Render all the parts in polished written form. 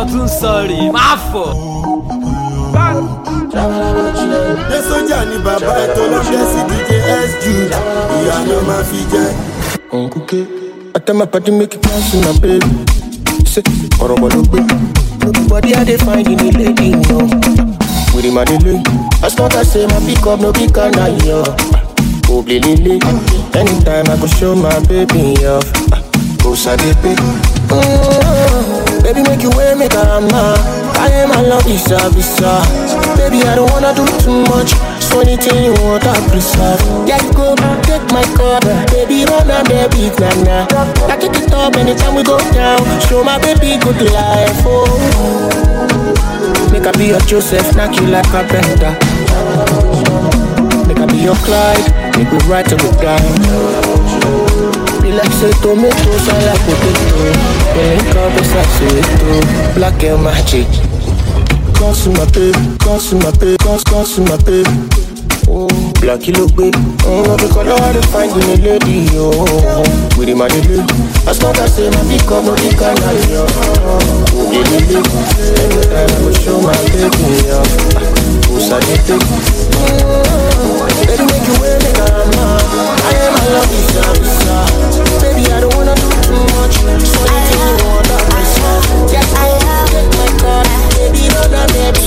tún sọ̀rí má fọ̀. Ṣé sójà ni bàbá ẹ̀ tó lọ́ṣẹ́ sí DJ S-Jude? Ìyá ló máa fi jẹ́. Okay, I tell my party make it dance with my baby. Say, ọ̀rọ̀bọ̀ ló gbé. Nobody I dey find in the lady, no. With him I dey lay. As long as say my pick up, no pick up, now yo. Oh, lily. Anytime I go show my baby off. Go sadepe. Baby make you way, make her mad. I am a love visa. Baby I don't wanna do too much. So anything you want I preserve. Yeah you go, take my card. Baby run and baby nana. I take it up anytime we go down. Show my baby good life, oh. Make I be your Joseph, knock you like a bender. Make I be your Clyde, make we ride till we die. Be like say tomato, sound like potato. Pink up inside sweet, black and magic. Cause my baby, cause my baby, cause my baby. Oh, black you look baby. Oh, the color I dey find in a lady, oh. With him I dey live. As long as say my big up, no big can I yo. Oh, yeah, anytime I go show my baby, yo. Who's I dey take? Baby make you way, make her mad. I am a love visa. Baby I don't wanna do too much. So anything you want I preserve. Yes I am, take my card. Baby run and baby.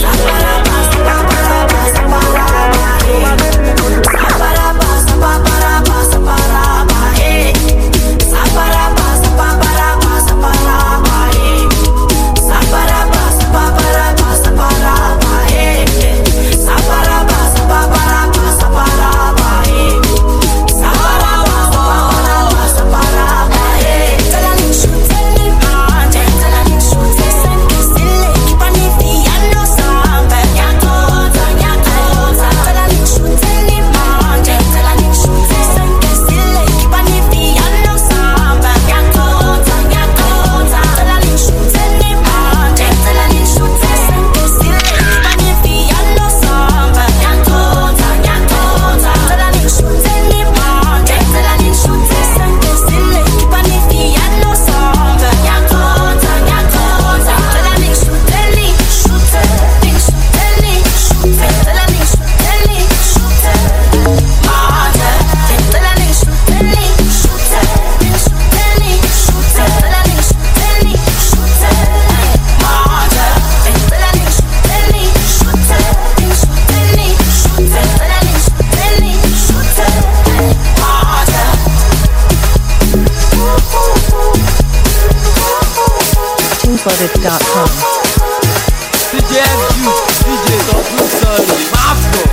Infodit.com. DJ S-Jude, DJ tún sọ̀rí má fọ̀.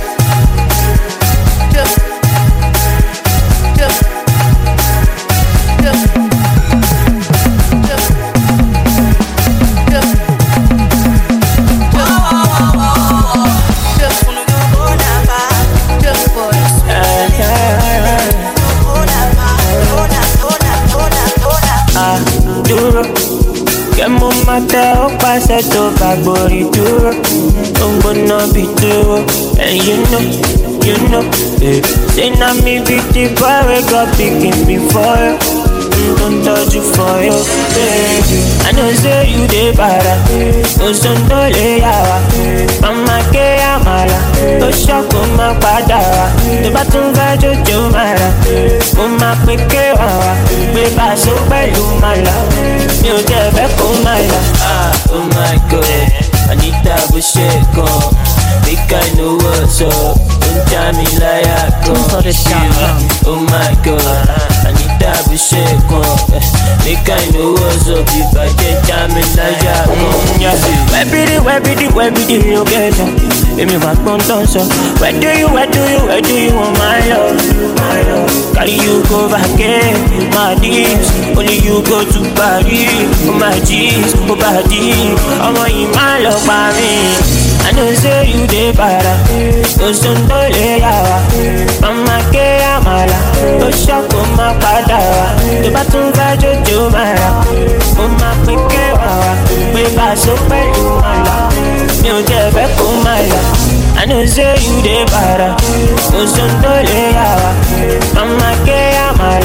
Mata o pase to bagbori duro. Don't gonna be duro. And you know, say na me be the boy we got picking before you. Don't touch you for you, baby. I know say you dey para. No son to le yawa. Mama ke amala. To shop ma padara. To batun ga jojo mara. Mama pe ke wawa. Be ba so pẹ̀lú mala. Mi ò jẹ́ fẹ́ kó mala. Oh my God, I need that bullshit gone. Think I know what's up. Don't tell me like I go. Oh my God, I need that bullshit gone. Think I know what's up. If I get jamming like I go. Where be the you get up? Give me my content, so where do you want my love? Carry you go back in, my knees. Only you go to Paris, for my G's, for body. I'm in my love by me. I know say you dey para, no son to le yawa. Mama ke amala, to shop ma padara. To batun ga jojo mara, mama pe ke wawa. Pe ba so pẹ̀lú mala, mi ò jẹ́ fẹ́ kó mala. I know say you dey para, no son to le yawa. Mama ke amala,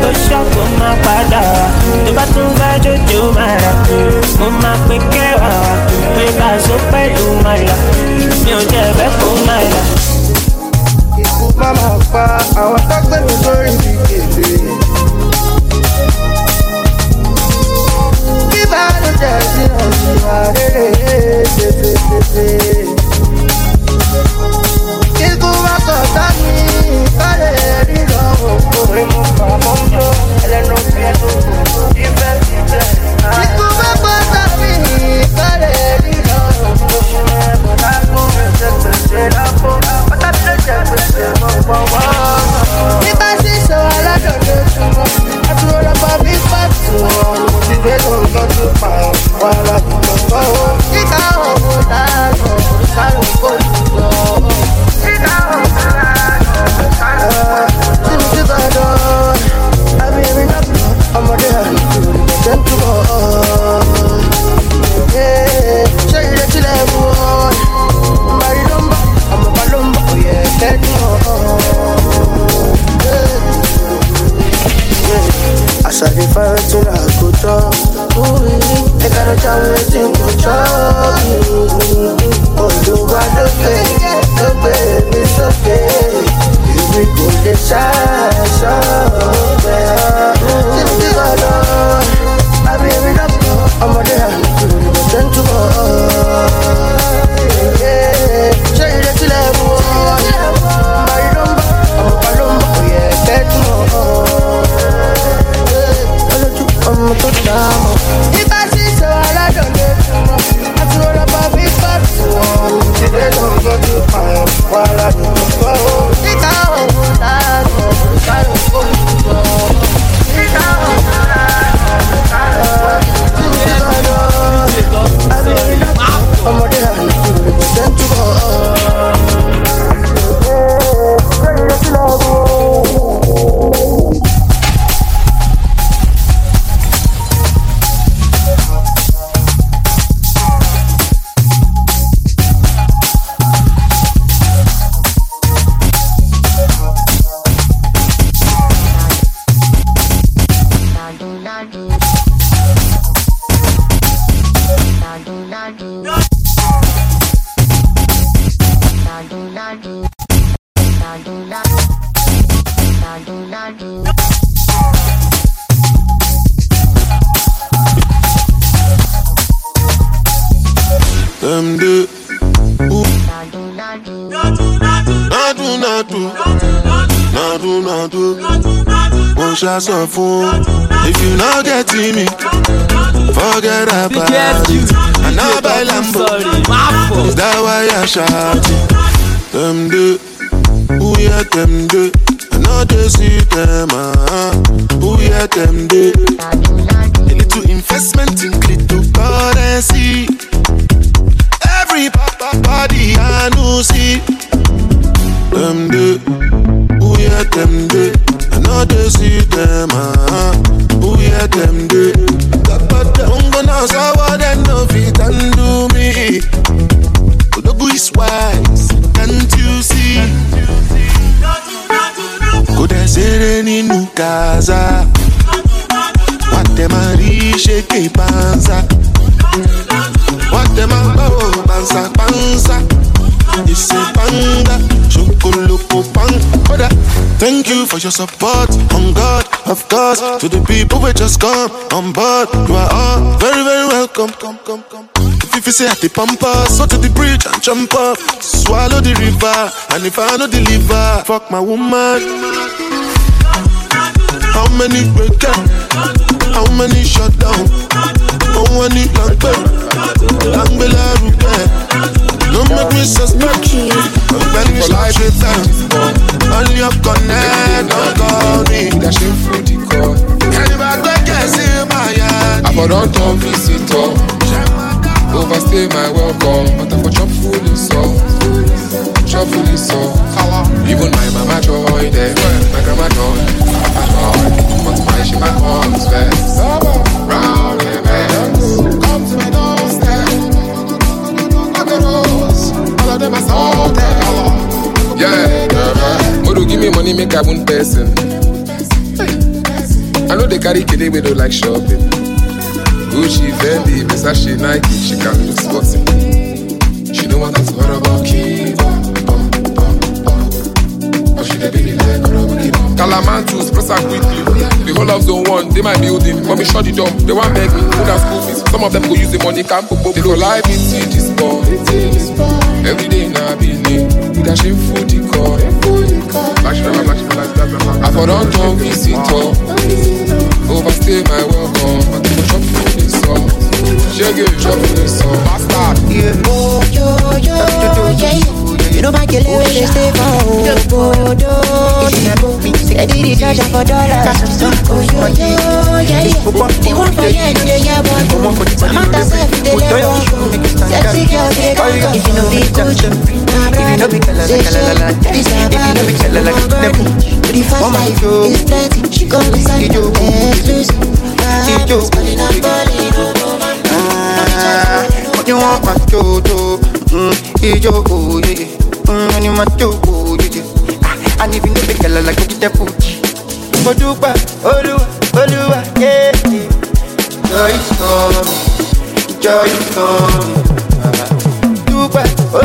tó ṣọ́kò máa padà wá. Tó bá tún bá jòjò máa rà pé mo máa pé kẹwàá wá. Pé bá a so pẹ̀lú máa là, mi ò jẹ́ ẹ̀bẹ̀ kó máa là. Ikú máa máa pa àwọn tó gbé mi sórí ibi kèdè. Kí bá ló jẹ́ sí ọ̀sìn àrèrè tètè. Ikú bá kọ̀ọ̀tà mi kálẹ̀ ríran òkúrin mú pa mọ́tò ẹlẹ́nu fẹ́lú ìfẹ́ sílẹ̀. Ikú bá kọ̀ọ̀tà mi kálẹ̀ ríran òkúrin mú pa mọ́tò ẹlẹ́nu nípa sísọ aládọ̀dọ̀ túnmọ̀ àtúrò lọ́pọ̀ bí pàtó mo ti gbé lóòótọ́ tó pa wà ládùúgbò nígbà òun dáàbò sáré kólùkọ́ nígbà òun dáàbò sáré kólùkọ́ tí mo ti gbàdọ̀ àmì ìrìn náà ọmọdé àlùkò ìgbẹ̀jẹ̀ ń túbọ̀ ṣé ìrètí lẹ́bù ọ́ mari lomba ọmọ bá lomba kò yẹ kẹ́ni as I dey find wetin I go talk, make I no jam wetin go chop me. Olúwa ló gbé mi sókè, èmi kò lè ṣàṣọ̀gbẹ́. Tí mo ti bá lọ, àbí èmi náà kọ́ ọmọdé àlùkò ìbọ̀jẹ̀ ń túbọ̀. Ṣé ìrètí lẹ́bù ọ́? Mari lomba ọmọ bá lomba kò yẹ kẹ́ni ọmọ tó dáàmú. Nípa sísọ aládọ̀lẹ̀ túnmọ̀, àtúrò lọ́pọ̀ bí pàtó wọn. Ìdílé lọ́gbọ́n tó pààyàn wà ládùúgbò. Nígbà òun dáàbò sáré kólùkọ́. Nígbà òun dáàbò sáré kólùkọ́. Tí mo ti bá lọ, àbí orí náà ọmọdé àlùkò ìbọ̀jẹ̀ ń túbọ̀. If you not getting me, forget about it. And now by Lambo, is that why I shouting? Them do, who yeah them do? I know they see them, who yeah them do? A little investment in cryptocurrency. Every body I know see. Them do, who yeah them do? I know they see them, who hear them do. I'm gonna say what they know fit and do me. Odogu is wise, can't you see? Could I say any new casa? What them a shake panza? What them a panza panza? It's a panga, chocolate pang. Thank you for your support, on God, of course. To the people who just come on board, you are all very, very welcome. Come. If you say at the pampas, so to the bridge and jump up, swallow the river, and if I no deliver, fuck my woman. How many break up? How many shut down? How many Langbela Rupe? Don't make me suspect. When we slide it down, only up connect, don't call me. That shit for the call. Anybody can see my hand. I for don't talk visitor. Overstay my welcome, but I for chop fully so. Chop fully so. Even my mama joy there, my grandma joy, Papa joy. But my she my mom's best. Round the bend, come to my doorstep. Knock the rose, all of them are salted. Yeah, Modo give me money, make I one person. I know they carry kid we don't like shopping. Gucci, Fendi, Versace, Nike, she can look sporty. She don't want us to worry about Kiva. But she dey baby like Kiva. Calamantus, press her quickly. The whole of zone 1, they my building. Mommy shut the door, they want beg me. Food and school fees. Some of them go use the money, can't put both. They go live in CG Sport. Every day in a building, with a shameful decor. I for don't turn visitor. Overstay my welcome. I think chop food is sauce. Shaggy, chop food is sauce. Bastard. Yeah. Oh, yo, yeah. You know my girl when they stay for oh, I did it charge for dollars. Oh, yo, yeah. They want for yeah, boy. I'm out of self, they let go. Sexy girl, they go. If you know be good, if you know be kalala, this is the first life is plenty. She gon' be signed exclusive. Spelling up, balling up. What you want, my Jojo? Ijo, yeah. When you my Jojo, yeah. And if you know the girl like you get food. Odupa, yeah. Joy is coming. Odupa,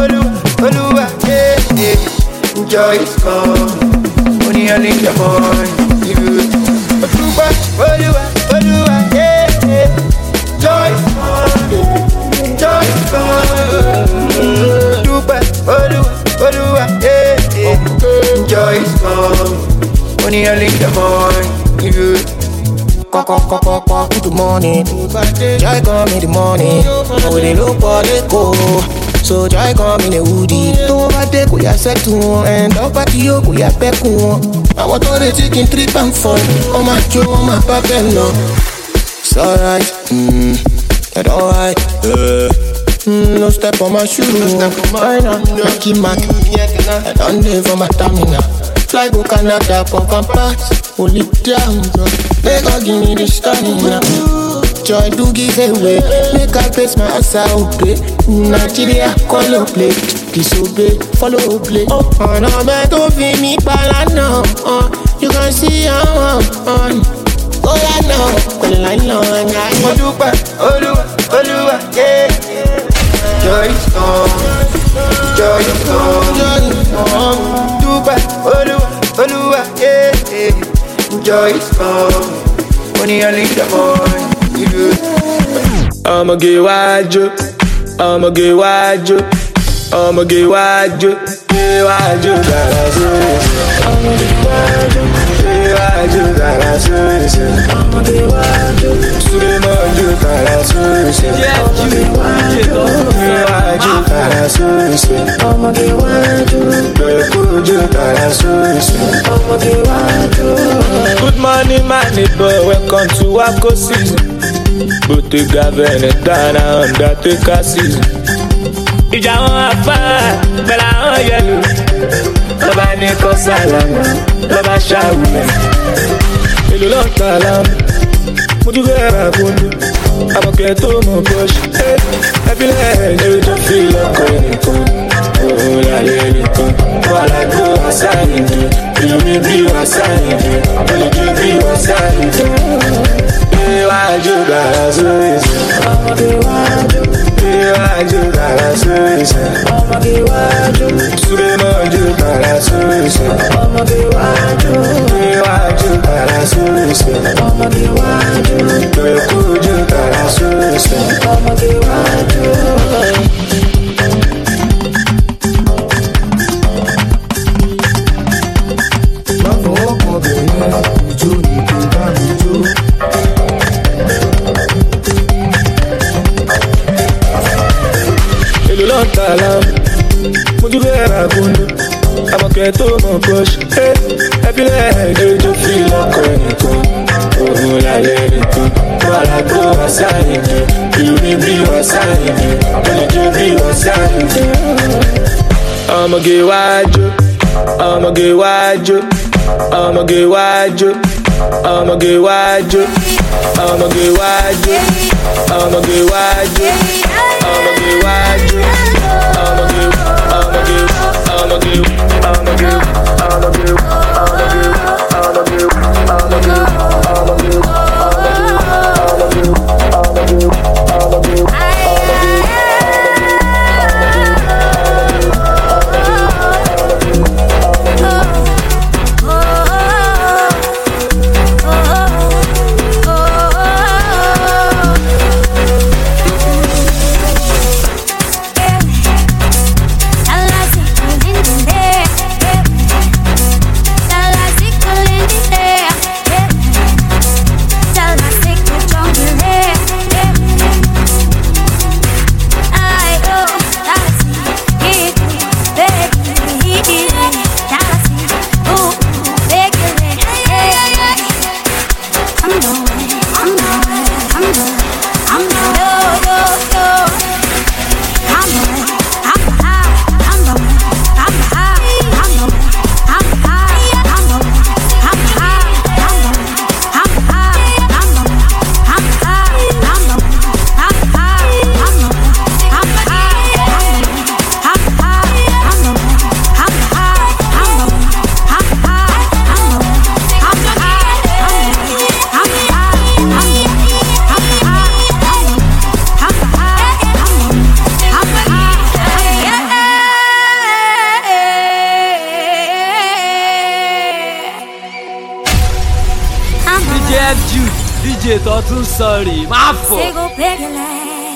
yeah. Joy is coming. Only I need your boy. Odupa, yeah. Joy is coming. Dubai, Olua, yeah. Joy is coming. Only I link the morning. Good morning. Joy come in the morning. Oh, they look for the go. So joy come in the woody. Don't overtake, we are set to one. And up at you, we are back one. I want all the chicken 3 pounds for. Oh my Joe, oh my papa, no. It's alright. It's alright. No step on my shoe. Lucky Mac. I don't live for my stamina. Fly go Canada, pump and pass. Hold it down, bro. They gon' give me the stamina. Joy do give away. Make I face my ass out play. Nigeria, call up play. Disobey, follow play. Oh, no, man, don't feel me, balana. You can see how I'm on. Oh, I know. Olua, yeah. Joy is coming. Dubai, Olua, yeah. Joy is coming. Only I need the boy. I'ma get wide, I'ma get wide, I'ma get wide, get wide, I'ma get wide, get wide, I'ma get wide, Suleman, good morning, my neighbor, welcome to Wako season. Bottega Veneta, Undertaker season. Ìjà wọn apá, bẹ̀rẹ̀ àwọn yẹlò. Lọ́ba ní kọ́ sálàmù, lọ́ba ṣàwùmẹ̀. Èlò lọ́n ta lámù, mo dúró ẹ̀rọ àbúndú. Àbọ̀kẹ́ tó mọ̀ bọ́ṣù. Ẹbílẹ̀ ẹ̀jẹ̀ tó fi lọ́kọ̀ nìkan. Òun láyé nìkan. Wàhálà gbó àṣàyàn jù. Ìlú mi bí àṣàyàn jù. Olùjú bí àṣàyàn jù. Iwájú dára sórí ìṣẹ́. Ọmọdé wájú. Iwájú dára sórí ìṣẹ́. Ọmọdé wájú. Súlé mọ́jú dára sórí ìṣẹ́. Ọmọdé wájú. Iwájú dára sórí ìṣẹ́. Ọmọdé wájú. Ìkújú dára sórí ìṣẹ́. Ọmọdé wájú. Mo dúró ẹ̀rọ àbúndú. Àbọ̀kẹ́ tó mọ̀ bọ́ṣù. Ẹbílẹ̀ ẹ̀jẹ̀ tó fi lọ́kọ̀ nìkan. Òun láyé nìkan. Wàhálà gbó àṣàyàn jù. Ìlú mi bí àṣàyàn jù. Olùjú bí àṣàyàn jù. Ọmọge wájú. Ọmọge wájú. Ọmọge wájú. Ọmọge wájú. Ọmọge wájú. Ọmọge wájú. Ọmọge wájú. DJ tó tún sọ̀rì má fọ̀. Sigo pégale.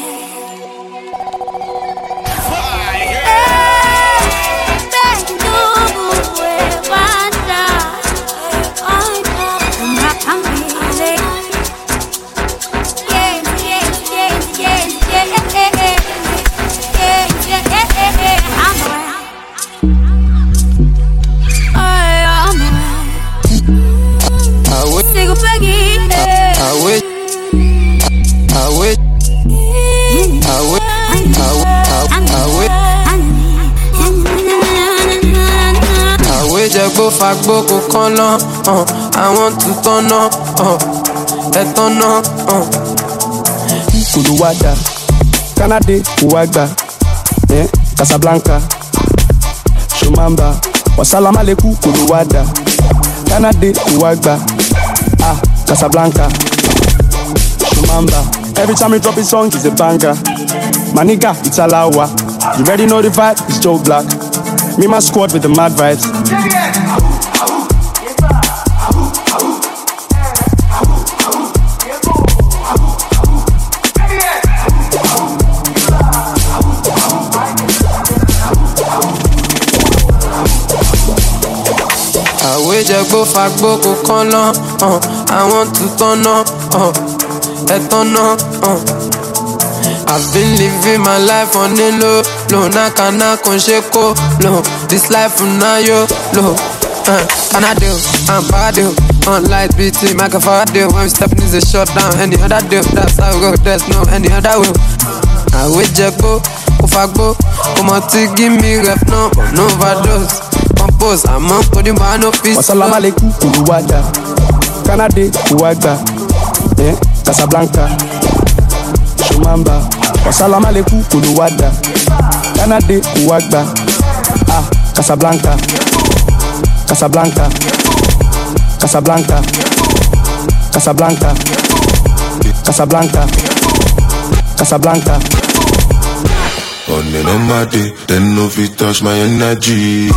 Jẹ́gbó fagbó kò kán ná, àwọn tutọ́ ná, ẹ̀tọ́ ná. Kuluwada, Canada, Uwagba, Casablanca, Shumamba, Wasalama Leku, Kuluwada, Canada, Uwagba, Casablanca, Shumamba. Every time you drop a song, it's a banger. My nigga, it's Alawa. You already know the vibe, it's Joe Black. Me and my squad with the mad vibes. Jẹ́gbó fagbó kò kán ná, àwọn tutọ́ ná, ẹ̀tọ́ ná. I've been living my life on the low, low. Nakana kon sheko, low. This life na yo, low. Can I do? I'm bad do. On light BT, make a fire deal. When we stepping is a shutdown. Any other deal, that's how we go. There's no any other will. I will jekbo, ufagbo. Come on, give me rep no, no overdose. Compose, I'm up for the man of peace. Wassalamu alaikum, Kuluwada, Canada, Uwagba, Casablanca, Shumamba. Wassalamu alaikum, Kuluwada, Canada, Uwagba, Casablanca, Casablanca, Casablanca, Casablanca, Casablanca, Casablanca. On my day, then no fit touch my energy.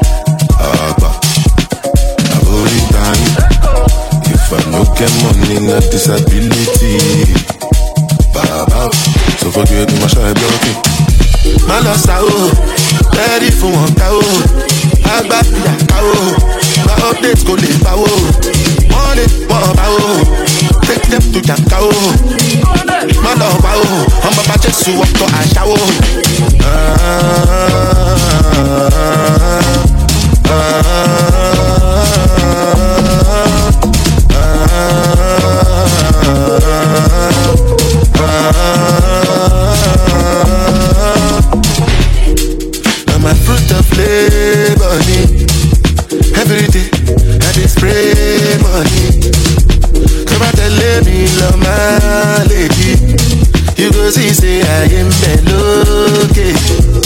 If I no get money, not disability. Baba, so forget my shy blocking. My lost out, ready for one cow. I got the cow. My updates go live power. Want it, one power. Take them to the cow. My love power. I'm about to see what to I shower. I'm a fruit of labor. Every day I dey spray money. Come out and let me love my lady. You go see say I am melody.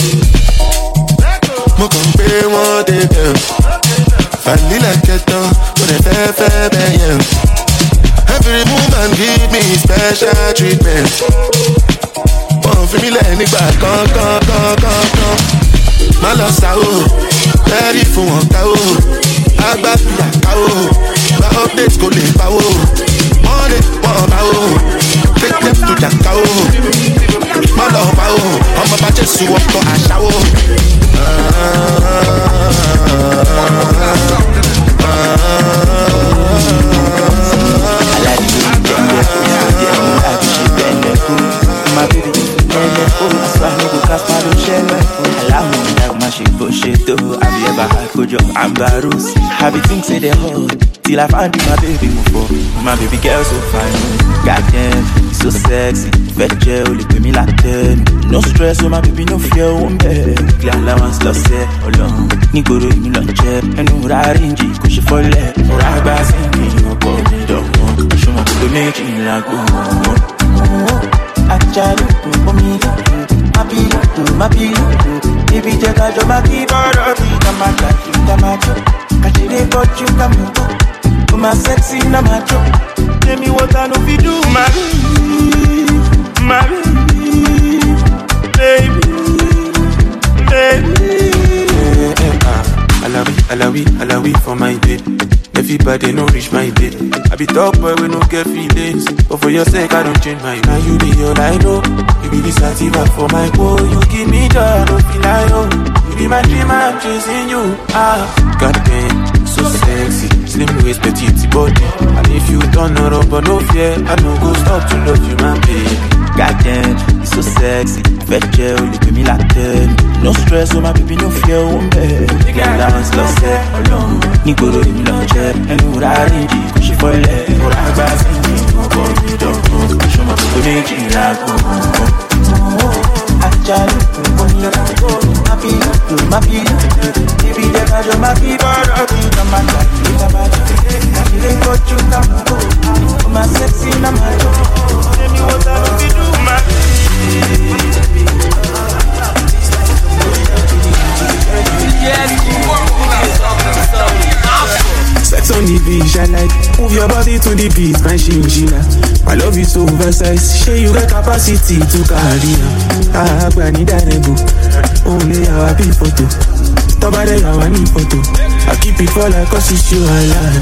Mo kàn pé wọ́n dé bẹ̀. Vanilla kẹtàn, kò dẹ̀ fẹ́ bẹ̀yẹn. Every woman give me special treatment. Wọ́n fi mí lẹ̀ nígbà kan. Má lọ sá o, ready fún wọn ká o. Àgbà fìyà ká o, gba update kò lè pa o. Wọ́n lè wọ́n bá o, take them to the ká o. Má lọ bá o, ọmọ bá Jésù ọkọ̀ àṣà o. I be think say they hold till I find my baby before. My baby girl so fine, goddamn, so sexy. Fetch only pay me like 10. No stress, so my baby no fear one bed. Clear allowance lost say, alone. Nigoro in lunch, and no range, cause she fall left. Or I buy singing, no call me dog. Show my good make in like I try to for me, happy, baby, take a job, I keep on up. Catch it, but you come to my sexy, na macho. Tell me what I know if you do, my baby. I love it for my baby. Everybody no reach my date. I be top boy we no get feelings, but for your sake I don't change my mind. Now you be all I know. You be the sativa for my boy. You give me joy, I don't feel like home. You be my dream, I'm chasing you. Goddamn, so sexy. Slim waist, petite body. And if you turn her up, but no fear, I no go stop to love you, my baby. Goddamn, you so sexy. Fat gel, you give me like 10. No stress, oh my baby, no fear, oh man. Dance, love, say, alone. Nigoro, you love, jet. And you ride in the cushy for leg. Or I buy something, no go, you don't go. Show my people, make it like, I try to go, my people, my people. Baby, they got your my people, come on, come on. They got you, come on. My sexy, na my love. Tell me what I do, my sex on the beach, I like. Move your body to the beat, my chinchilla. My love is so oversized. Share you got capacity to carry. I need a nego. Only our big photo. Stop by there, I need photo. I keep it for like cause it's you I like.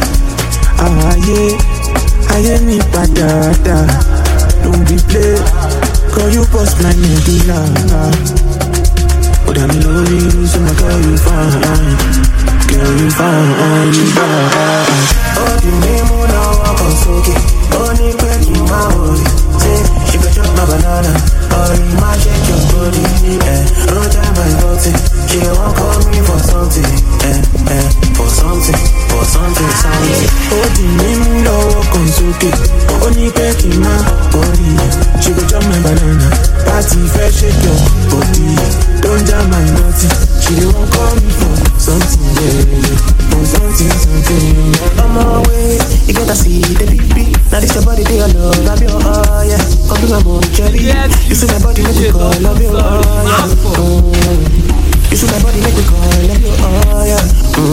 I me patata. Don't be play. Call you post my medulla. But I'm lonely, so my girl you fine. Girl, you fine, you fine. Oh, you name on now, I'm so okay. Only breaking my body. Say, she got your banana. Oh, you might shake your body. No time I got it. She won't call me for something. For something. Oh, you name on now, I'm so okay. Only breaking my body. She got your banana. Party, fresh, shake your body. Don't jam my naughty. She won't call me for something, for something. I'm away, you gotta see the baby. Now this your body, they all love, love you, oh yeah. Come to my moon, cherry. You see my body, make me call, love you, oh yeah. You see my body, make me call, love you, oh yeah.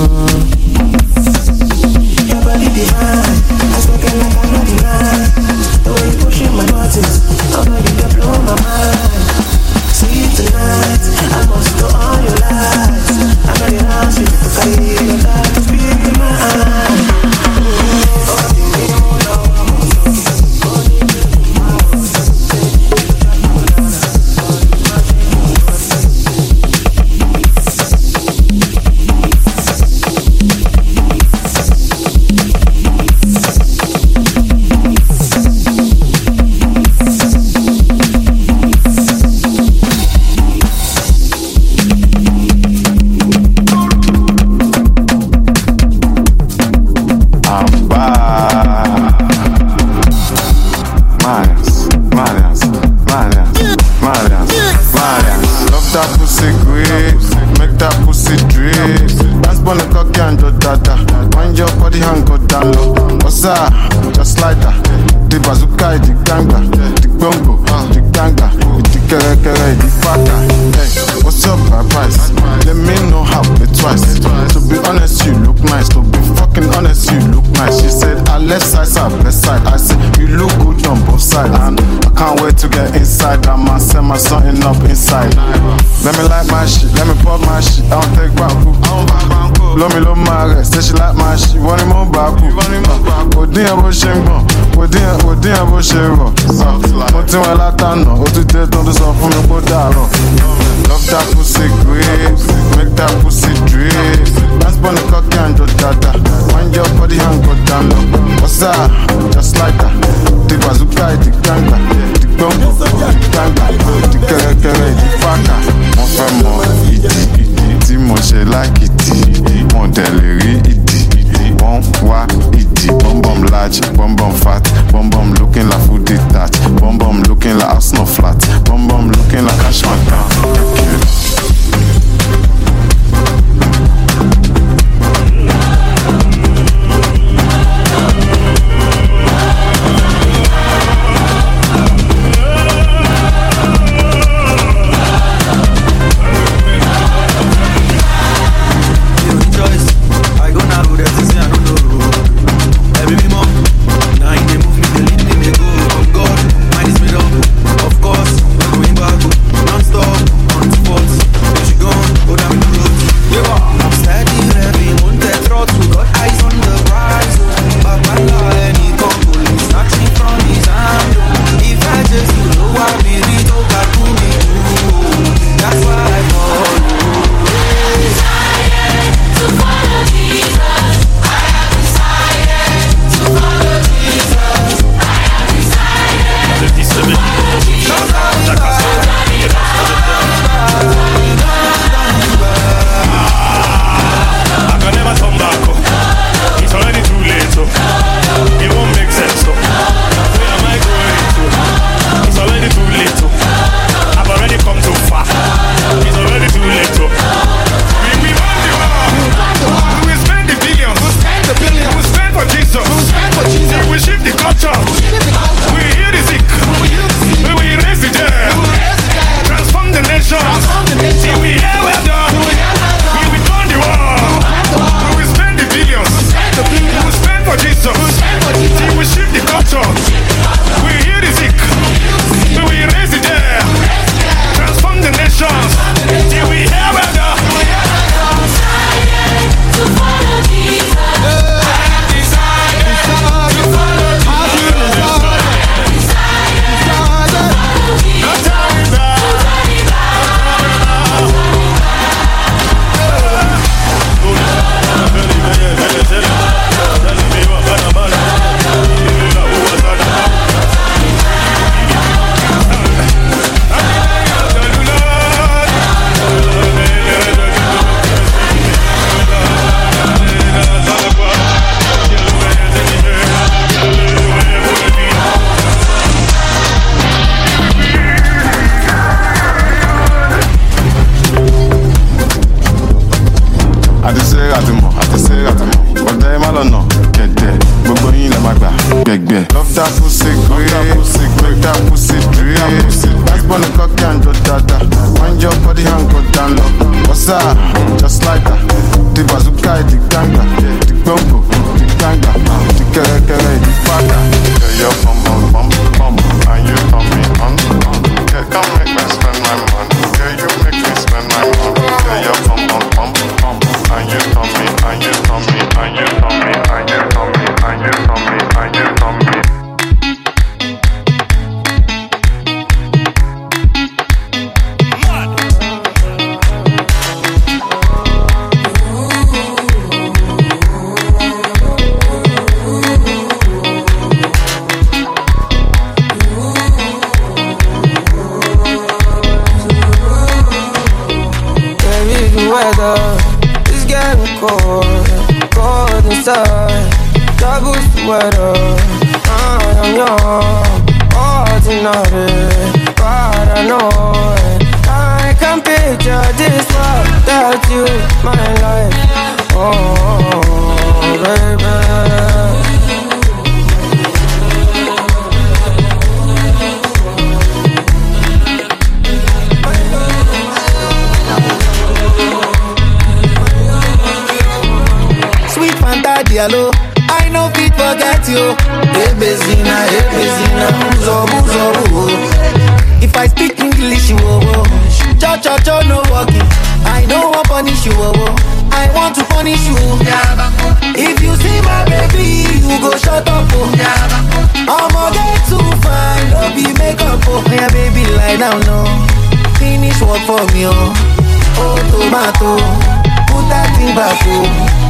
Your body divine, I spoken like I'm not denied. The way you pushing my buttons, oh no, you can blow my mind. See tonight, I must know all your lies. I know your house, you can carry your life to speak in my eyes. Just like that, the bazooka, the ganga, the bongo, the ganga, the kere, the faka. Hey, what's up, my price? Let me know how it twice. To be honest, you look nice. To be fucking honest, you look nice. She said, our left side's our best side. I said, you look good on both sides. And I can't wait to get inside. I'ma set my something up inside. Let me like my shit, let me pop my shit. I don't take baku. Blow me love my rest. Say she like my shit. Want him on baku. Odin abo ṣe ń gbọ̀n, odin abo ṣe rọ̀. Mo ti wọn látànà, ó tún dé tó ń sọ fún mi kó dàrọ̀. Love that pussy great, make that pussy drip. Dance pon the cocky and just dada. Wind your body and go down low. What's that? Just like that. The bazooka, the ganga, the bongo, the ganga, the kere, the faka. Wọ́n fẹ́ mọ ìdí tí mo ṣe lákìtì. Wọ́n dẹ̀ lè rí ìdí. Wọ́n wá ìdí. Bum large, bum fat, bum looking like food detached, bum looking like house no flat, bum looking like cash man down. àtisẹ́ àtìmọ̀ ọ̀tẹ́ má lọ́nà kẹ̀tẹ̀ gbogbo yín lẹ́ máa gbà gbẹ̀gbẹ̀. Love that pussy great, break that pussy great. Backbone cocky and go dada, wind your body and go down low. What's up? Just like that. The bazooka, the ganga, the gbombo, the ganga, the kẹrẹkẹrẹ, the fada. Yeah, you're bum, and you turn me on. Yeah, come make me spend my money. Yeah, you make me spend my money. Yeah, you're bum, and you turn me, and you turn me, and you turn me, and you turn me, and you turn me, and you turn me. It's getting cold inside. Double sweater, I'm young, ordinary, paranoid. I can picture this world without you, my life. Oh, baby. Diallo, I know fit forget you. Hey Bezina, muzo. If I speak English, you cha no walking. I don't want punish you, I want to punish you. If you see my baby, you go shut up. I'ma get too fine, don't be makeup. Yeah, baby, lie down, no. Finish work for me, oh tomato, put that thing back, oh.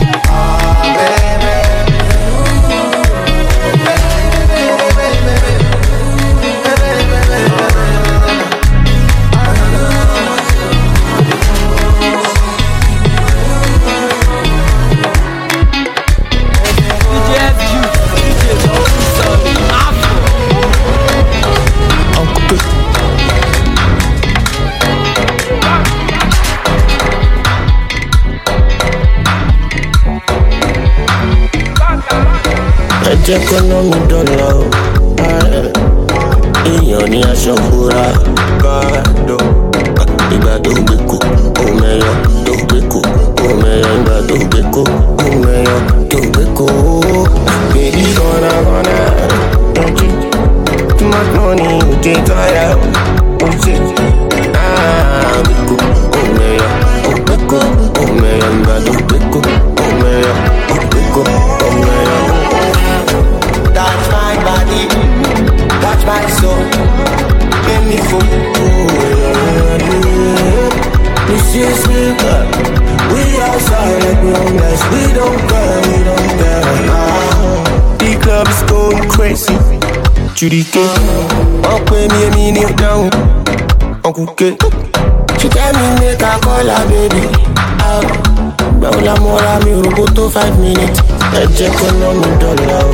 Jẹ́ kó ná mi dọ́là o, èèyàn ní aṣọ búra bàdó. Ìgbà tó gbé kó, ó mẹ́yọ tó gbé kó, ó mẹ́yọ ìgbà tó gbé kó, ó mẹ́yọ tó gbé kó. Baby gonna, don't you? Too much money, you dey tire, oh shit. Gbé kó, ó mẹ́yọ, ó gbé kó, ó mẹ́yọ ìgbà tó gbé kó, ó mẹ́yọ, ó gbé kó, ó mẹ́yọ. Touch my body, touch my soul, make me fall. This is me, we outside like we homeless. We don't care. The club is going crazy. Judy K, up with me a minute down. Uncle K, she tell me make a call her baby. But la mora mi roboto 5 minutes. I check on me dollar.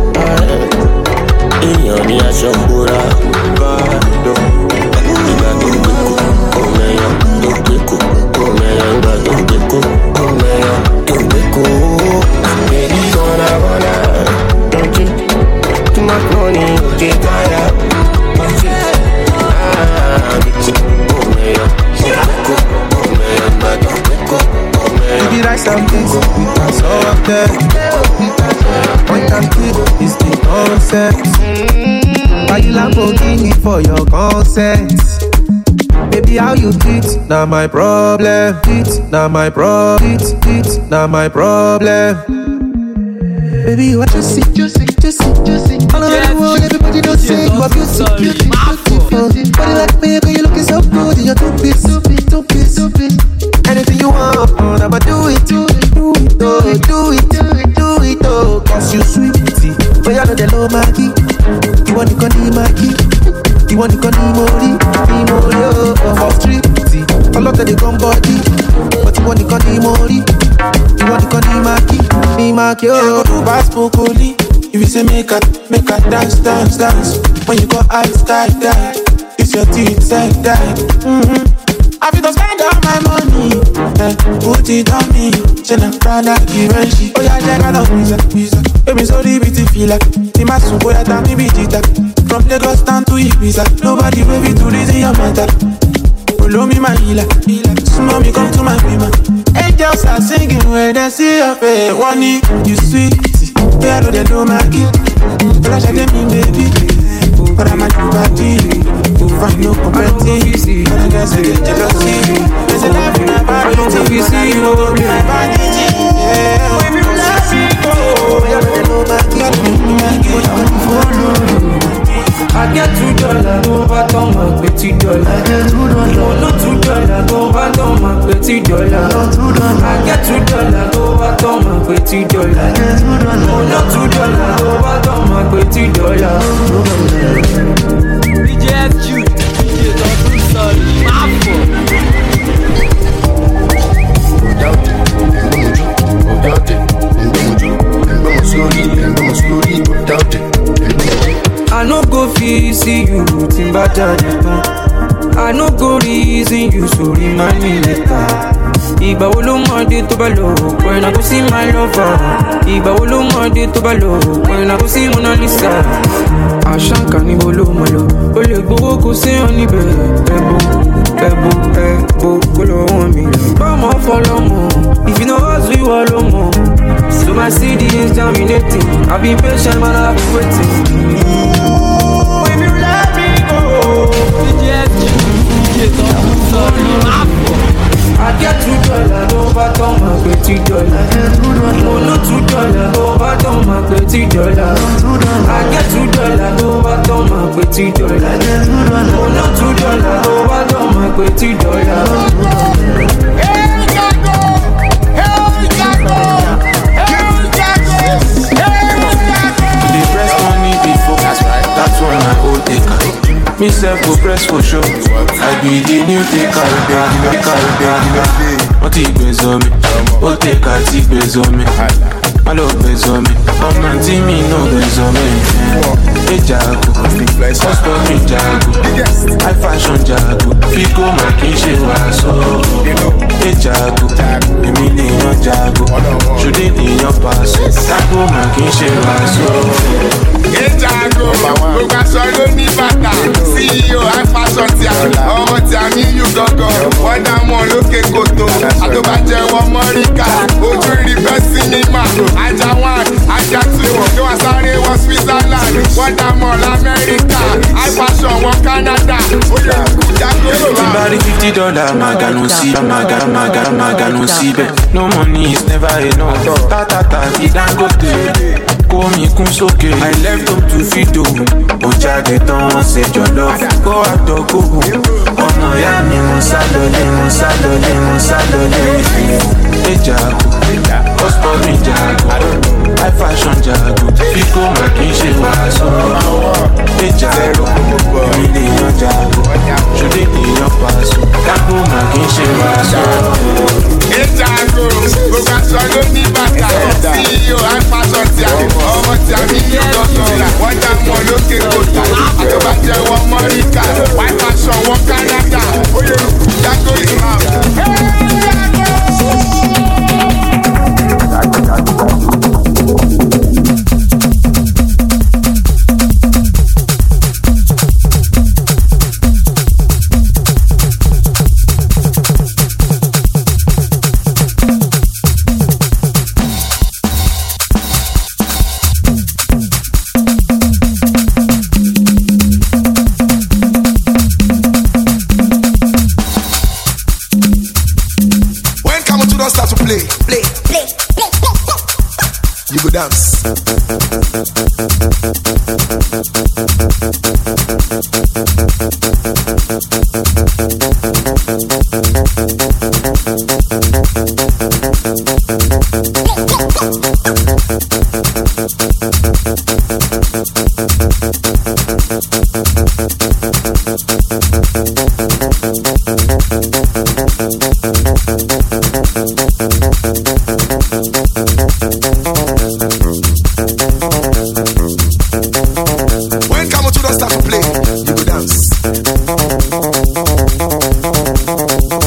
Èèyàn ní aṣọ búra bàdó. Ìgbà tó gbé kó, ó mẹ́yọ tó gbé kó, ó mẹ́yọ ìgbà tó gbé kó, ó mẹ́yọ tó gbé kó. Baby gonna, don't you? Too much money, you dey tire. Gbé kó, ó mẹ́yọ tó gbé kó, ó mẹ́yọ ìgbà tó gbé kó, ó mẹ́yọ. If you like something, we can solve that. Point and click is the concept. Buy you Lamborghini for your consent. Baby, how you treat? Now my problem. Now my problem. Now my problem. Baby, you are juicy. All over the world, everybody knows say you are beautiful. Body like me, girl, you looking so good in your two-piece. Anything you want, I'ma do it. Do it, oh. Cause you sweet, but you know the low Maggie. You want to go need Maggie. You want to go need Mori, oh. Off street, all of the gun body. But you want to go need Mori. You want to go need Maggie, oh. Go pass Pocoli. If you say make a dance. When you go ice, die. It's your teeth, side. I feel to spend all my money. Put it on me. Jenna Prada, Givenchy. Oh yeah, check out the visa. Baby, so the beauty feel like. Timasu, boy, I tell me be jita. From Lagos down to Ibiza. Nobody baby to reason your matter. Follow me, my healer. Small me, come to my prima. Angels are singing when they see your face. One you sweet. Yeah, I know they know my kid. Flash at them, baby. But I'm a new party. Find no competition. But I guess I get jealousy. There's a life in my body. If you see you, go be my body. Yeah, if you let me go. Yeah, I know my kid. I get $2 over ton my petty dollar. I get $2 no $2 over ton my petty dollar. I get $2 over ton my petty dollar. I get $2 no $2 over ton my petty dollar. DJ FQ, DJ Don't Sorry, Mafo. I no go feel see you timba jaja. I no go reason you so remind me later. Ìgbà wo ló mọ̀ dé tó bá lò when I go see my lover. Ìgbà wo ló mọ̀ dé tó bá lò when I go see Mona Lisa. Àṣàǹkà ni mo ló mọ̀ lọ. O lè gbowó kó séyàn níbẹ̀. Ẹ̀bù kó lọ́wọ́ mi lọ. Bọ́mọ̀ fọlọ́mọ, if you know us we wà ló mọ̀. So my CD is germinating. I've been patient man, I've been waiting. If you let me go, DJ FQ, DJ Don't Sorry, Mafo. I get $2 over ton my petty dollar. Oh no $2 over ton my petty dollar. I get $2 over ton my petty dollar. Oh no $2 over ton my petty dollar. Hey Jago, They press money before, that's right. That's why my old taker. Me self go press for sure. I be the new taker. What he pays on me? What take I see pays on me? I love pays on me. I'm not team me, no pays on me. Hey Jago, custom me Jago. I fashion Jago. Fico my kinship was so. Hey Jago, Emilio Jago. Should it in your pass? Jago my kinship was so. Hey Jago, look at so ní bàtà. CEO high fashion tí a ọmọ tí a ní yù gángan. Wọ́n dá mọ́ lókè kòtò. Àtọ́bàjẹ́ wọn mọ́ríkà. Ojú rí bẹ́ sinimá. Ajá 1, ajá 2. Kí wọ́n sáré wọ Switzerland. Wọ́n dá mọ́ l'Amẹ́ríkà. High fashion wọn Canada. Ó yẹ kú Jago. Somebody $50, maga no see bet. No money is never enough. Ta, he don't go to. Kó mi kún sókè. I left home to feed home. Mo jáde tán wọ́n ṣe jọ̀lọ́. Kó àtọ̀ kó hù. Ọmọ ìyá mi mo sá lọlé. Ẹ Jago, hustle mi Jago. High fashion Jago. Fico mà kì í ṣe wàásù. Ẹ Jago, èmi lè yan Jago. Ṣòdè lè yan pàṣọ. Jago mà kì í ṣe wàásù. Hey Jago, gbogbo aṣọ ló ní bàtà. CEO high fashion tí a ọmọ tí a ní yù gángan. Wọ́n dá mọ́ lókè kòtò. Àtọ́bàjẹ́ wọn mọ́ríkà. High fashion wọn Canada. Ó yẹ kú Jago ìhàn. You go dance. When come to the start to play, you go dance.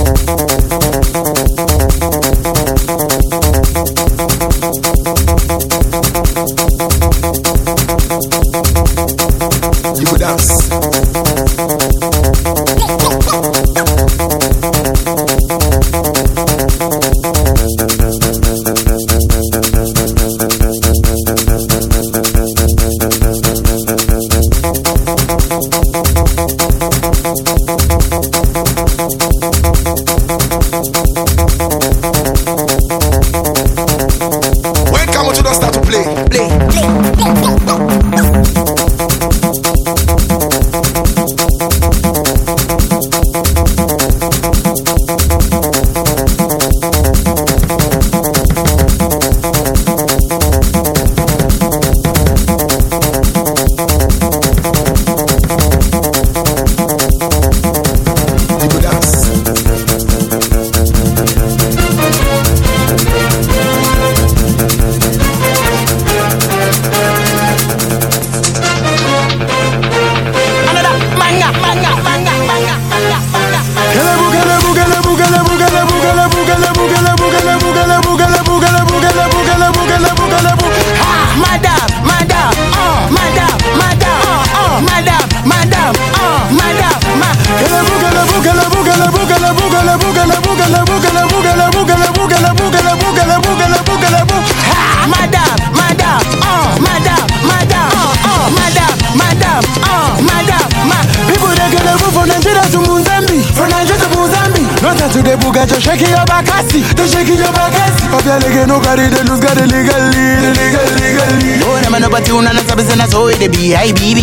look at you shaking your back, I see. They shaking your back, I see. Of your leg, no carry the loose, got it legally. No, I'm not about to run a service and I saw it be. I be.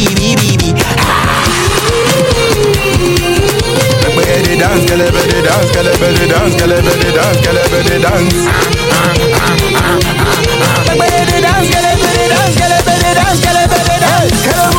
Everybody dance, everybody dance, everybody dance, everybody dance, everybody dance. Everybody dance, everybody dance, everybody dance, everybody dance.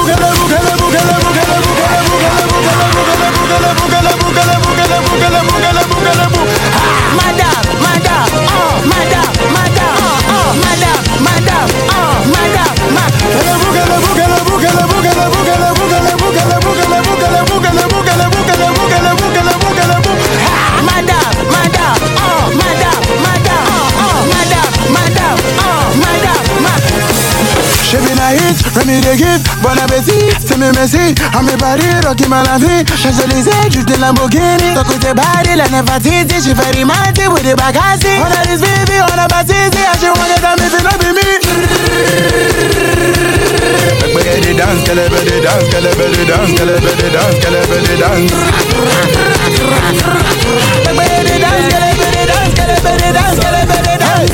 She been a hit, Remy de give, bon appétit, c'est mes messi, à mes paris, Rocky Malafi, Champs-Élysées, juste des Lamborghini, ton côté body, la nefatiti, she very mighty with the bagassi, on a this baby, on a batisi, I just want it to me, if it not be me. Everybody dance, everybody dance, everybody dance, everybody dance, everybody dance. Everybody dance, everybody dance, everybody dance, everybody dance.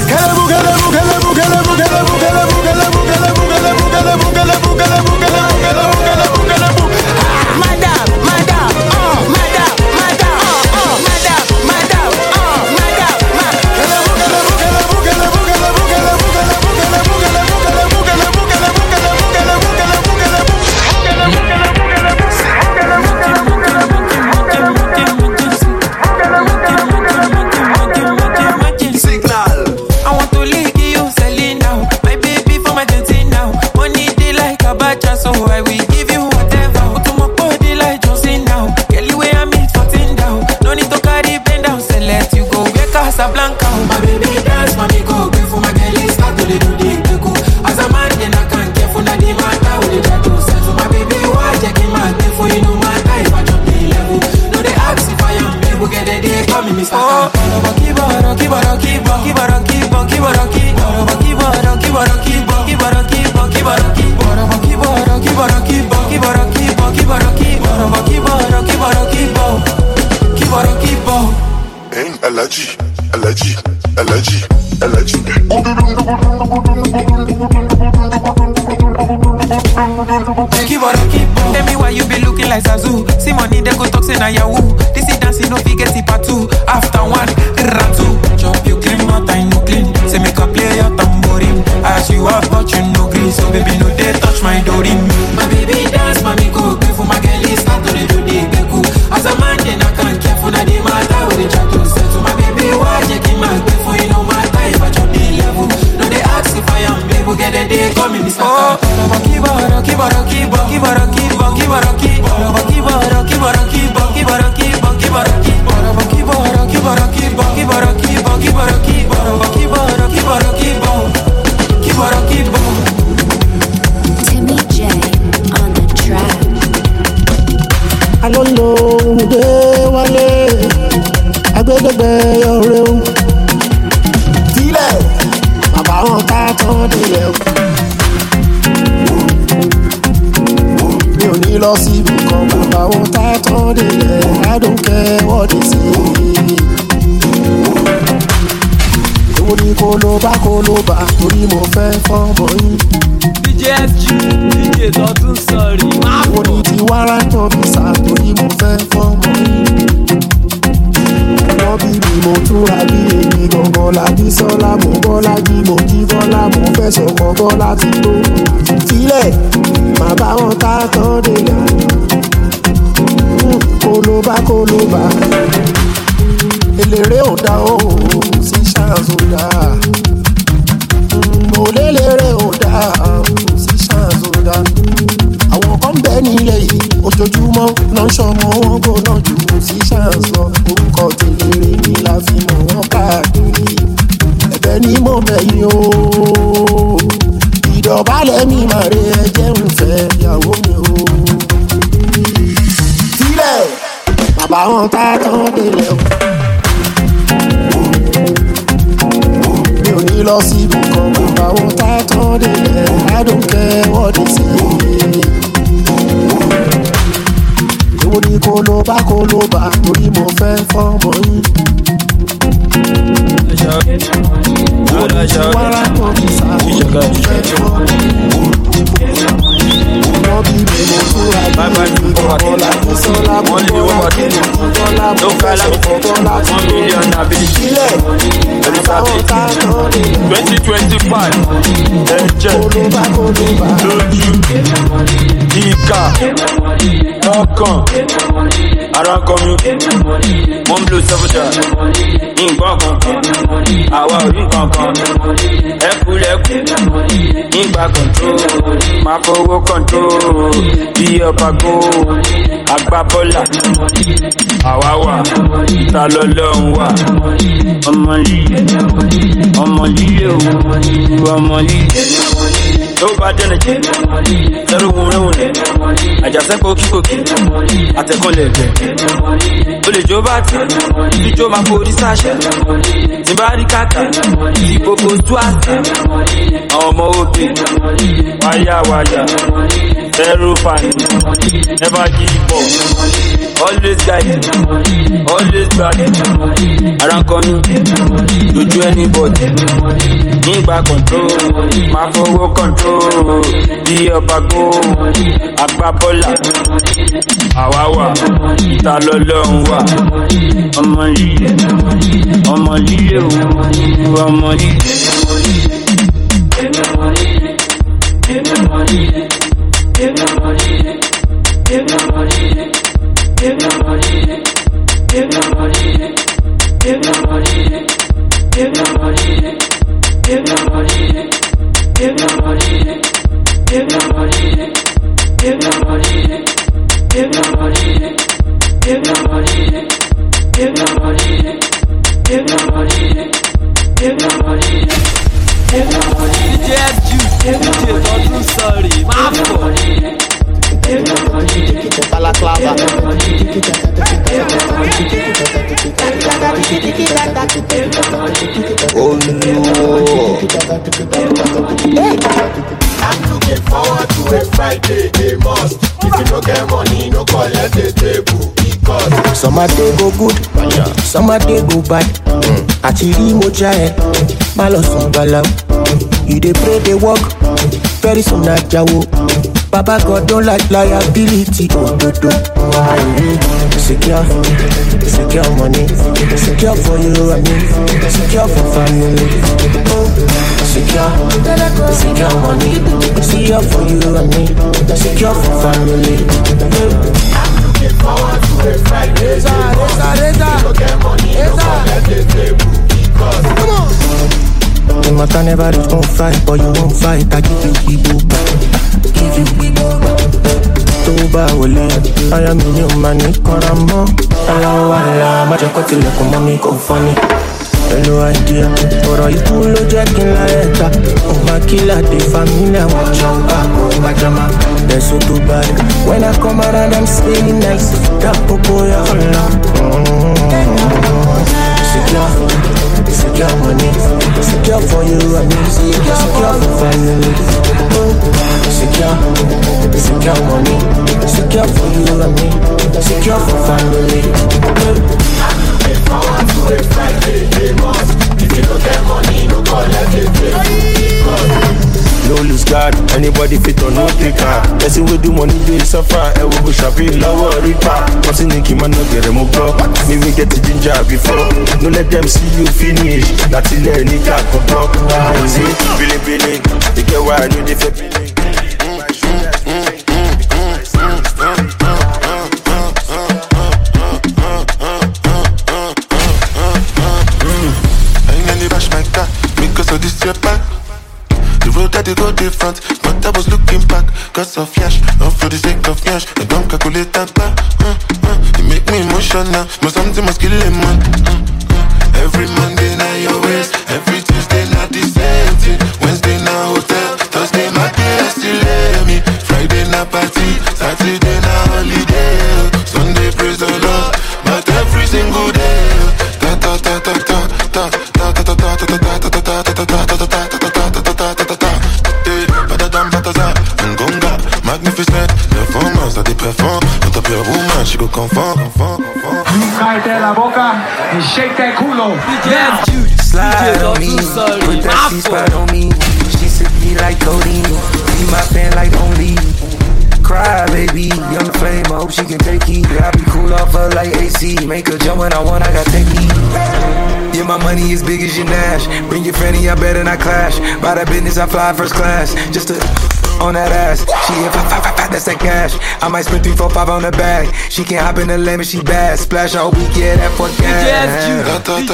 Tell me why you be looking like Zazu. See money they go talk say na yahoo. This is dancing no fit get it part two. After one, round two. Chop you clean, my time no clean. Say make a play your tambourine. As you have but you no green. So baby no they touch my dorim. My baby dance, mommy go. Give for my girl is start to do the beku. As a man then I can't care for the matter with the chat to say to my baby why you keep my give for you no matter if I chop the level. No they ask if I am baby get a day come in this matter. Timmy J on the track. I don't know the one. I go to bed your room. Delay. About that on the left. Mi ò ní lọ síbi kan bàbá wọn tá tán délẹ̀. I don't care what they say. Èwo ni kó ló bá torí mo fẹ́ fọ́mọ yín. DJSG, DJ Tọ́tún sọ̀rí. Èwo ni ti warrant officer torí mo fẹ́ fọ́mọ yín. Wọ́n bí mi mo túra bí èmi gangan lábí sọ́lá mo bọ́lá jí mo jí bọ́lá mo fẹ́ sọ̀kọ̀ bọ́lá ti tó. Sílẹ̀ màá bá wọn tá tán délẹ̀. Kólóbá eléré ò dá o sí ṣáàzù dá. Mo léléré ò dá sí ṣáàzù dá. Àwọn kan bẹ nílẹ̀ yìí ojoojúmọ́ náà ń ṣọmọ wọn gbóná jù sí ṣáàzù lọ. Orúkọ tèléré ni la fi mọ̀ wọ́n káàkiri. Ẹ̀bẹ̀ ni mo bẹ̀yìn o. Ìdọ̀bálẹ̀ mi máa re ẹjẹ́ ń fẹ́ ìyàwó mi o. Sílẹ̀ bàbá wọn tá tán délẹ̀ o. Mi ò ní lọ síbi kan bàbá wọn tá tán délẹ̀. I don't care what they say. Èwo ni kólóbá torí mo fẹ́ fọ́mọ yín. Owó control bí ọba go agbábọ́là àwa wà ta lọ́lọ́run wà ọmọ líle o ọmọ líle tó bá dẹ́nà jẹ́ lẹ́rù wúrẹ́wúrẹ́ àjàsẹ́ kókíkókí àtẹ̀kọ́lẹ̀ ẹ̀bẹ̀ ó lè jó bá tẹ̀ jíjó máa forí sáṣẹ̀ tí bá rí kàkà tí gbogbo tó àtà àwọn ọmọ òbí wáyà ẹrù fàní never give up always guide always guide aránkọ mi lójú anybody nígbà control máa fowó control bí ọba go agbábọ́là àwa wà ta lọ́lọ́run wà ọmọ líle o ọmọ líle. Oh no. I'm looking forward to a Friday, a must. If you don't get money, no collect the table. Because some a day go good, some a day go bad. Achiri moja malo sungala. You dey pray, dey work, very soon na jawo. Baba God don't like liability. Oh, do. Secure money, secure for you and me, secure for family. Secure money, secure for you and me, secure for family. I'm looking forward to a Friday. Reza. You get money, no collect the table. Because come on. The matter never reach gon' fight, but you won't fight. I give you tó bá wọlé aya mi ni o máa ní kọ́ra mọ́ aláwọ̀ àlá májèkọ́ tilẹ̀kùn mọ́ mi kò fọ́ ni pẹ̀lú àìdíyà ọ̀rọ̀ ikú ló jẹ́ kí n láyé ta òun máa kí láti famílì àwọn ọ̀ṣọ́ àgọ́ gbajàmá lẹ́sùn tó bá rí when I come around I'm staying nice dákòókò yà ọ̀la. Secure money, secure for you and me, secure for family. Secure money, secure for you and me, secure for family. I'm looking forward to a Friday, a must. If you don't get money, no collect the table. No lose guard, anybody fit or no taker. Person with do money, they suffer. I will go shopping, lower reaper. Nothing they can not get them up. Me we get the ginger before. No let them see you finish. That's in there, Nick up for block. See, Billy, they get why I know they feel feeling. They go different, but I was looking back. Cause of yash, not for the sake of yash. I don't calculate that back. You make me emotional, but something must kill him, man. Every Monday night your waist, every Tuesday not the same thing. Wednesday na hotel, Thursday my day still let me. Friday na party, Saturday na holiday. Sunday praise the Lord, but every single day. Ta ta ta ta ta ta ta ta ta ta ta ta ta ta ta ta. Magnificent, performance, I dey perform. On top your woman, she go confirm. Cállate la boca y shake that culo. Slide on me, put that C-spot on me. She sip me like codeine, be my fan like only. Cry, baby, young flame, I hope she can take heat. I be cool off her like AC, make her jump when I want, I got technique. Yeah, my money is big as your Nash. Bring your friendly, I better not clash. By that business, I fly first class, just to on that ass. She hit 5, that's that cash. I might spend 3, 4, 5 on the bag. She can't hop in the lane, but she bad. Splash, I hope we get that for gas.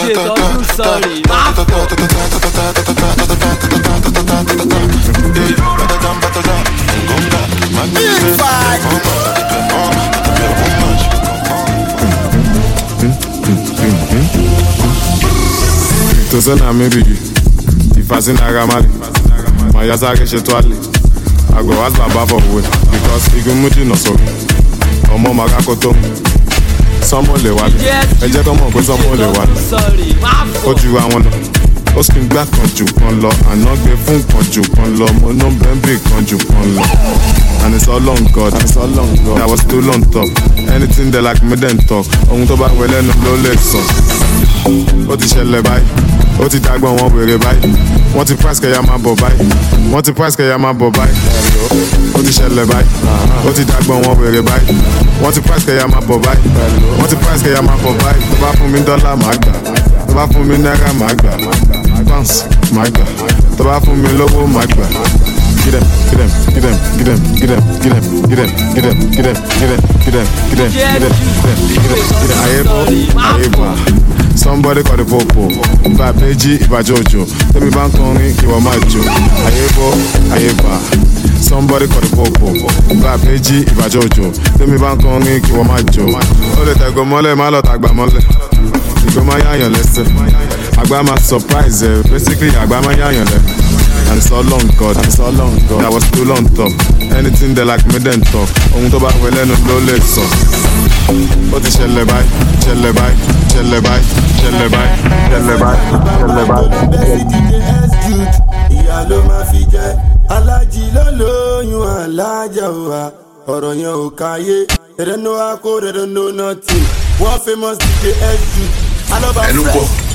Tosana maybe ifasina ramali mayasa ke shetwali I go ask Baba for way because igumuji no so omo magakoto somo le wale eje ko mo pe somo le wale oju awon ó sì ń gbà kan jù kan lọ àná gbé fún kan jù kan lọ mo ná bẹ́ńbì kan jù kan lọ and it's all on God I was still on top anything they like me then talk ohun tó bá wẹ lẹ́nu ló lè sọ ó ti ṣẹlẹ̀ báyìí ó ti dágbọ́n wọn wèrè báyìí wọ́n ti price kẹ̀yà máa bọ̀ báyìí wọ́n ti price kẹ̀yà máa bọ̀ báyìí ó ti ṣẹlẹ̀ báyìí ó ti dágbọ́n wọn wèrè báyìí wọ́n ti price kẹ̀yà máa bọ̀ báyìí wọ́n ti price kẹ̀yà máa bọ̀ báyìí tó bá fún mi dọ́là màá gbà tó bá fún mi náírà màá gbà pounds màá gbà tó bá fún mi lówó màá gbà. Get them, get them, get them, get them, get them, get them, get them, get them, get them, get them, get them, get them, get them, get them. Somebody call the popo. If I pay G, if I jojo, let me bank on it, give a macho. Ayeba. Somebody call the popo. If I pay G, if I jojo, let me bank on it, give a macho. Oh, let I go mole, malo tagba mole. You go my yan listen. Agba ma surprise, basically agba ma yan le. And it's all on God, I was still on top. Anything they like me then talk. Ohun tó bá wẹ lẹ́nu ló lè sọ. Ó ti ṣẹlẹ̀ báyìí, ṣẹlẹ̀ báyìí, ṣẹlẹ̀ báyìí, ṣẹlẹ̀ báyìí, ṣẹlẹ̀ báyìí, ṣẹlẹ̀ báyìí. Ìyá ló máa fi jẹ, alájí ló lóyún alájà òwà. Ọ̀rọ̀ yẹn ò káyé, they don't know how cold, they don't know nothing. One famous DJ SG. Ẹnu kọ.